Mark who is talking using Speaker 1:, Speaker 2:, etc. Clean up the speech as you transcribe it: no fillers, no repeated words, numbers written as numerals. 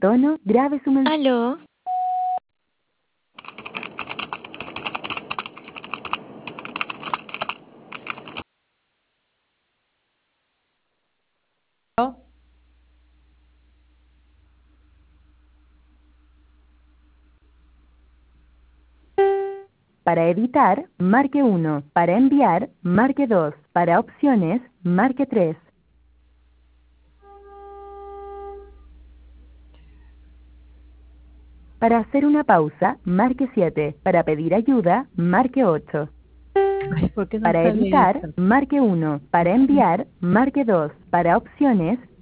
Speaker 1: tono, grabe su mensaje.
Speaker 2: Aló.
Speaker 1: Para editar, marque 1. Para enviar, marque 2. Para opciones, marque 3. Para hacer una pausa, marque 7. Para pedir ayuda, marque 8.
Speaker 3: Ay, ¿por qué no
Speaker 1: Para
Speaker 3: sale
Speaker 1: editar,
Speaker 3: esto?
Speaker 1: marque 1. Para enviar, marque 2. Para opciones,